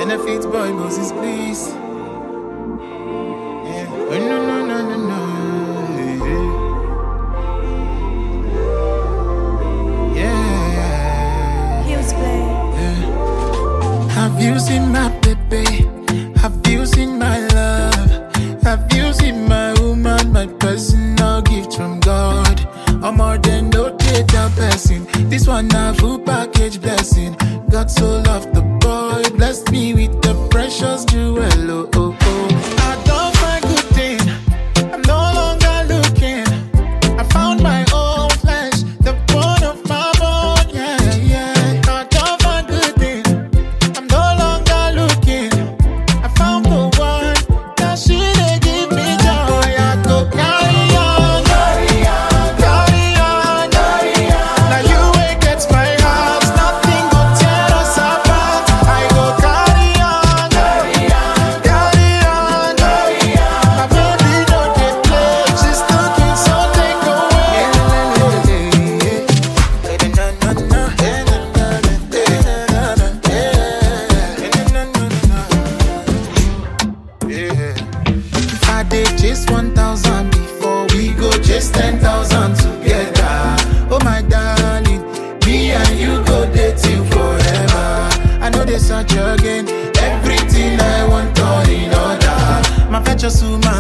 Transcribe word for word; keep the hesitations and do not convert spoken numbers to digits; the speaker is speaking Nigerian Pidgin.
Benefits boy Moses, please. Yeah. Oh, no, no, no, no, no. Yeah. He was playing. Yeah. Have you seen my baby? Have you seen my love? Have you seen my woman, my personal gift from God? I'm more than no data person. This one a full package blessing. God so loved the boy, blessed me with the precious jewel. Oh, oh, oh. I don't find good thing. I'm no longer looking. I found my own flesh, the bone of my bone. Yeah, yeah. I don't find good thing. I'm no longer looking. I found the one that she dey give me joy. I go carry on, carry on, carry on, carry on. Now you ain't get my heart, nothing go tear us apart. I go carry on, carry on, carry on, carry on. My baby no dey play, she's looking so take away. If I did just one thousand before we go just ten thousand together. Oh my darling, me and you go date till forever. I know they search again, everything I want all in order. My fetch a suma,